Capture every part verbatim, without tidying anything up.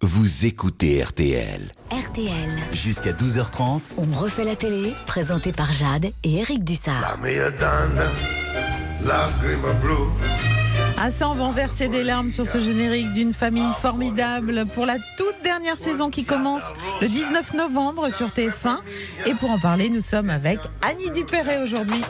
vous écoutez R T L. R T L. Jusqu'à douze heures trente. On refait la télé, présenté par Jade et Eric Dussard. La mia donna, lacrima blu. Ah ça, on va en verser des larmes sur ce générique d'une famille formidable pour la toute dernière saison qui commence le dix-neuf novembre sur T F un. Et pour en parler, nous sommes avec Annie Dupéret aujourd'hui.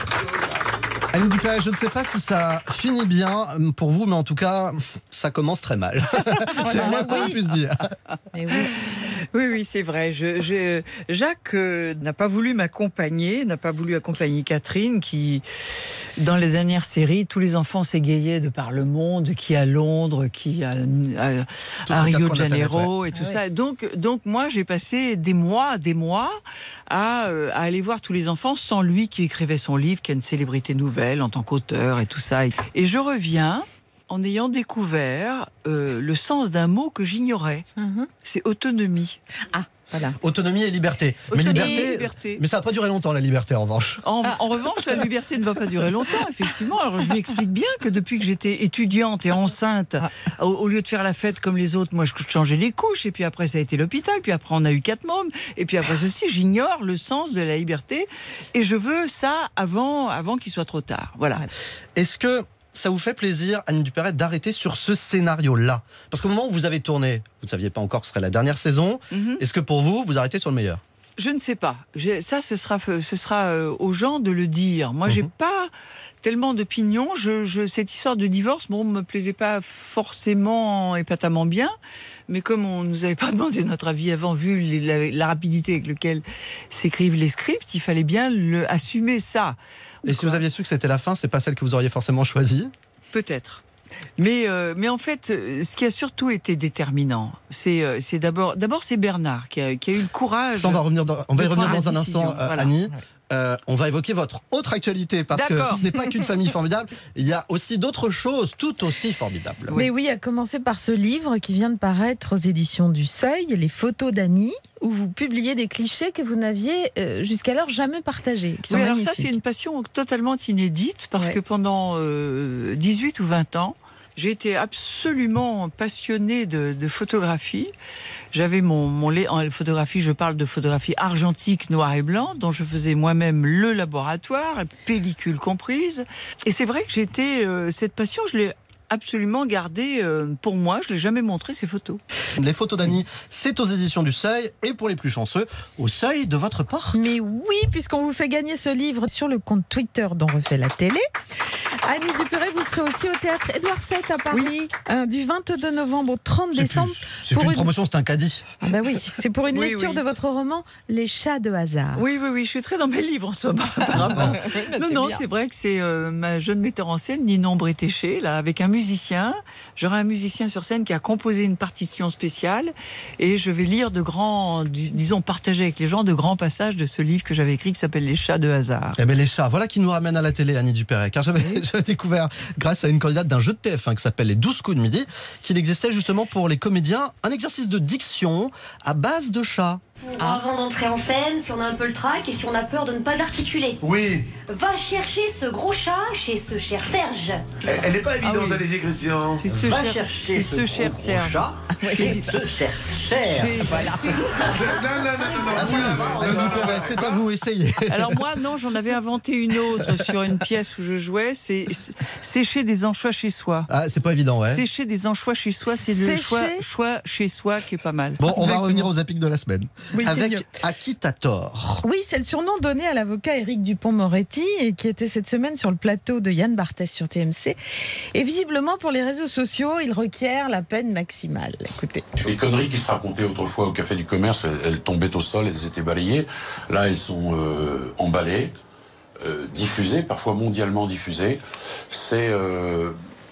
Annie Dupéret, je ne sais pas si ça finit bien pour vous, mais en tout cas, ça commence très mal. C'est le moins qu'on puisse dire. Mais oui. Oui, oui, c'est vrai. Je, je, Jacques euh, n'a pas voulu m'accompagner, n'a pas voulu accompagner Catherine, qui, dans les dernières séries, tous les enfants s'égayaient de par le monde, qui à Londres, qui à, à, à Rio de Janeiro et tout ah, ça. Ouais. Donc, donc moi, j'ai passé des mois, des mois à, euh, à aller voir tous les enfants sans lui qui écrivait son livre, qui est une célébrité nouvelle en tant qu'auteur et tout ça. Et je reviens en ayant découvert euh, le sens d'un mot que j'ignorais. Mm-hmm. C'est autonomie. Ah, voilà. Autonomie et liberté. Autonomie mais liberté, et liberté. Mais ça n'a pas duré longtemps, la liberté, en revanche. En, ah. en revanche, la liberté ne va pas durer longtemps, effectivement. Alors, je lui explique bien que depuis que j'étais étudiante et enceinte, ah. au, au lieu de faire la fête comme les autres, moi, je changeais les couches, et puis après, ça a été l'hôpital, puis après, on a eu quatre mômes, et puis après ceci, j'ignore le sens de la liberté, et je veux ça avant, avant qu'il soit trop tard. Voilà. Est-ce que ça vous fait plaisir, Annie Dupéret, d'arrêter sur ce scénario-là? Parce qu'au moment où vous avez tourné, vous ne saviez pas encore que ce serait la dernière saison. Mm-hmm. Est-ce que pour vous, vous arrêtez sur le meilleur? Je ne sais pas. J'ai, ça, ce sera, ce sera euh, aux gens de le dire. Moi, mm-hmm. j'ai pas tellement d'opinion. Je, je, cette histoire de divorce, bon, me plaisait pas forcément épatamment bien. Mais comme on nous avait pas demandé notre avis avant, vu les, la, la rapidité avec laquelle s'écrivent les scripts, il fallait bien le, assumer ça. Et si vous aviez su que c'était la fin, c'est pas celle que vous auriez forcément choisie? Peut-être. Mais, euh, mais en fait, ce qui a surtout été déterminant, c'est, euh, c'est d'abord, d'abord c'est Bernard qui a, qui a eu le courage. Ça, on va, revenir dans, on va y revenir dans un décision. instant, euh, Voilà. Annie. Euh, on va évoquer votre autre actualité, parce D'accord. que ce n'est pas qu'une famille formidable, il y a aussi d'autres choses tout aussi formidables. Oui. Mais oui, à commencer par ce livre qui vient de paraître aux éditions du Seuil, Les photos d'Annie, où vous publiez des clichés que vous n'aviez euh, jusqu'alors jamais partagés. Qui sont oui, magnifiques. Alors ça, c'est une passion totalement inédite, parce ouais. que pendant euh, dix-huit ou vingt ans, j'ai été absolument passionnée de, de photographie. J'avais mon, mon en photographie, je parle de photographie argentique, noir et blanc, dont je faisais moi-même le laboratoire, pellicule comprise. Et c'est vrai que j'étais euh, cette passion, je l'ai absolument gardée euh, pour moi. Je l'ai jamais montré ces photos. Les photos d'Annie, c'est aux éditions du Seuil, et pour les plus chanceux, au seuil de votre porte. Mais oui, puisqu'on vous fait gagner ce livre sur le compte Twitter d'On refait la télé. Annie Dupéret, vous serez aussi au théâtre Édouard sept à Paris, oui. euh, du vingt-deux novembre au trente décembre. C'est plus une promotion, c'est un caddie. Ah bah oui, c'est pour une oui, lecture oui. de votre roman Les chats de hasard. Oui, oui, oui, je suis très dans mes livres en ce moment, apparemment. non, non, c'est vrai que c'est euh, ma jeune metteur en scène, Ninon Bretéché, là, avec un musicien. J'aurai un musicien sur scène qui a composé une partition spéciale, et je vais lire de grands, disons, partager avec les gens de grands passages de ce livre que j'avais écrit qui s'appelle Les chats de hasard. Eh bien, les chats, voilà qui nous ramène à la télé, Annie Dupéret, car j'avais, j'avais découvert, grâce à une candidate d'un jeu de T F un qui s'appelle Les douze coups de midi, qu'il existait justement pour les comédiens un exercice de diction à base de chats. Ah. Avant d'entrer en scène, si on a un peu le trac et si on a peur de ne pas articuler. Oui. Va chercher ce gros chat chez ce cher Serge. Elle n'est pas évidente ah oui. à léger, Christian. C'est ce Va cher, c'est ce, ce cher Serge. Chez ce cher Serge. Voilà. Non, non, non, non, non. Ah oui, Annie Dupéret, c'est à vous, essayez. Alors moi, non, j'en avais inventé une autre sur une pièce où je jouais, c'est sécher des anchois chez soi. Ah, c'est pas évident, ouais. Sécher des anchois chez soi, c'est le choix, choix chez soi qui est pas mal. Bon, on Exactement. va revenir aux zappings de la semaine. Oui, avec Akitator. Oui, c'est le surnom donné à l'avocat Éric Dupond-Moretti, et qui était cette semaine sur le plateau de Yann Barthès sur T M C. Et visiblement, pour les réseaux sociaux, il requiert la peine maximale. Écoutez. Les conneries qui se racontaient autrefois au Café du Commerce, elles, elles tombaient au sol, elles étaient balayées. Là, elles sont euh, emballées, euh, diffusées, parfois mondialement diffusées. C'est euh,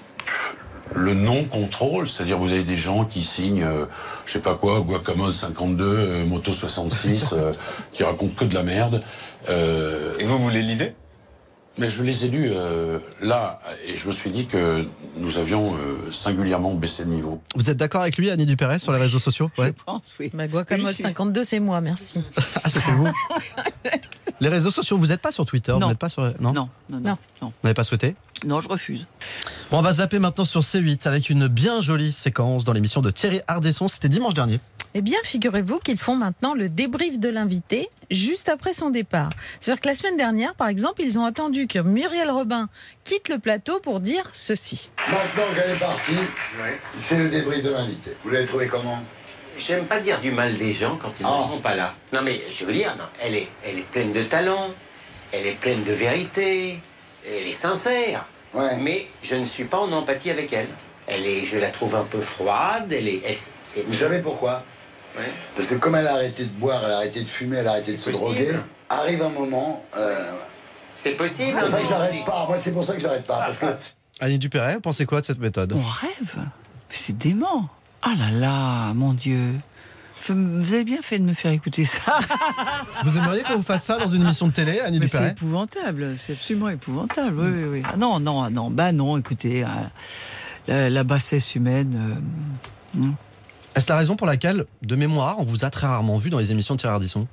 le non-contrôle, c'est-à-dire vous avez des gens qui signent, euh, je sais pas quoi, Guacamole cinquante-deux, euh, Moto soixante-six, euh, qui racontent que de la merde. Euh, Et vous, vous les lisez ? Mais je les ai lus euh, là, et je me suis dit que nous avions euh, singulièrement baissé de niveau. Vous êtes d'accord avec lui, Annie Dupéret, sur les réseaux sociaux? Ouais. Je pense, oui. Bah, Guacamole cinquante-deux, c'est moi, merci. Ah, ça c'est vous. Les réseaux sociaux, vous n'êtes pas sur Twitter, Non. vous n'êtes pas sur... Non, Non, non, non, Non. non. Vous n'avez pas souhaité? Non, je refuse. Bon, on va zapper maintenant sur C huit avec une bien jolie séquence dans l'émission de Thierry Ardisson. C'était dimanche dernier. Eh bien, figurez-vous qu'ils font maintenant le débrief de l'invité juste après son départ. C'est-à-dire que la semaine dernière, par exemple, ils ont attendu que Muriel Robin quitte le plateau pour dire ceci. Maintenant qu'elle est partie, c'est le débrief de l'invité. Vous l'avez trouvé comment? J'aime pas dire du mal des gens quand ils Ah. ne sont pas là. Non mais je veux dire, non, elle est, elle est pleine de talent, elle est pleine de vérité, elle est sincère. Ouais. Mais je ne suis pas en empathie avec elle. Elle est, je la trouve un peu froide. Elle est, elle, c'est. Vous savez pourquoi? Ouais. Parce que comme elle a arrêté de boire, elle a arrêté de fumer, elle a arrêté de se C'est possible. droguer, arrive un moment... Euh, C'est c'est possible. pour ça que mais- j'arrête pas. Moi, c'est pour ça que j'arrête pas. Parce que Annie Dupéret, vous pensez quoi de cette méthode? On rêve. Mais c'est dément. Ah là là, mon Dieu. Vous avez bien fait de me faire écouter ça. Vous aimeriez qu'on vous fasse ça dans une émission de télé, Annie Mais c'est Dupéret? épouvantable, c'est absolument épouvantable. Oui, oui, oui. Ah non, non, ah non, bah non, écoutez, hein, la, la bassesse humaine. euh, hmm. Est-ce la raison pour laquelle, de mémoire, on vous a très rarement vu dans les émissions de Thierry Ardisson?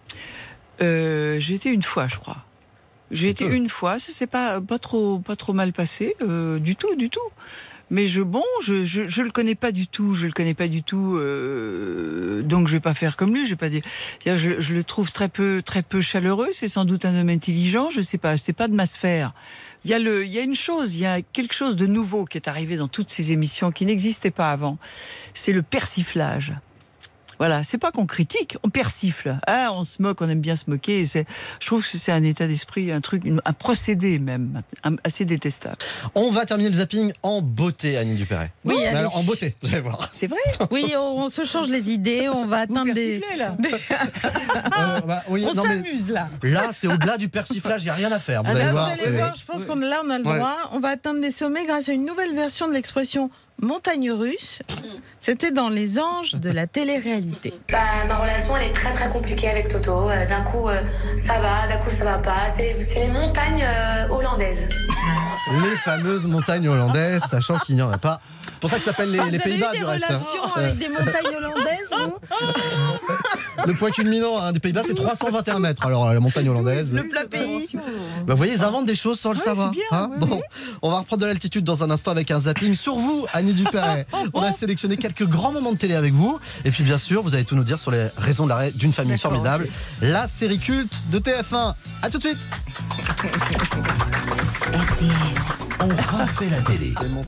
Euh, j'ai été une fois, je crois. J'ai été peu. une fois, ça s'est pas, pas, trop, pas trop mal passé, euh, du tout, du tout. Mais je, bon, je, je, je le connais pas du tout, je le connais pas du tout, euh, donc je vais pas faire comme lui, je vais pas dire. C'est-à-dire, Je, je le trouve très peu, très peu chaleureux. C'est sans doute un homme intelligent, je sais pas. C'est pas de ma sphère. Il y a le, il y a une chose, il y a quelque chose de nouveau qui est arrivé dans toutes ces émissions qui n'existait pas avant. C'est le persiflage. Voilà, c'est pas qu'on critique, on persifle. Ah, on se moque, on aime bien se moquer. C'est, je trouve que c'est un état d'esprit, un truc, une- un procédé même, un- assez détestable. On va terminer le zapping en beauté, Annie Dupéret. Oui, Mais allez. alors, en beauté, vous allez voir. C'est vrai? Oui, on, on se change les idées, on va Vous atteindre des... persiflez, là? Euh, bah, oui, On non, mais s'amuse là. là, c'est au-delà du persiflage, il n'y a rien à faire. Vous Ah, allez Là, voir. vous allez c'est- voir, je pense Oui. qu'on là on a le Ouais. droit. On va atteindre des sommets grâce à une nouvelle version de l'expression montagne russe. C'était dans Les Anges de la télé-réalité. Bah, ma relation, elle est très très compliquée avec Toto. Euh, d'un coup, euh, ça va, d'un coup, ça va pas. C'est c'est les montagnes euh, hollandaises. Les fameuses montagnes hollandaises, sachant qu'il n'y en a pas. C'est pour ça que ça s'appelle les, Vous les avez Pays-Bas eu des du reste. hein. relations avec des montagnes hollandaises, vous? Le point culminant hein, des Pays-Bas, c'est trois cent vingt et un mètres. Alors, la montagne hollandaise. Le plat pays. Bah, vous voyez, ils inventent des choses sans le Ouais, savoir. c'est bien, hein. ouais, Bon, on va reprendre de l'altitude dans un instant avec un zapping sur vous, Annie Dupéret. On a sélectionné quelques grands moments de télé avec vous. Et puis, bien sûr, vous allez tout nous dire sur les raisons de l'arrêt d'une famille D'accord, formidable. La série culte de T F un. À tout de suite. On refait la télé.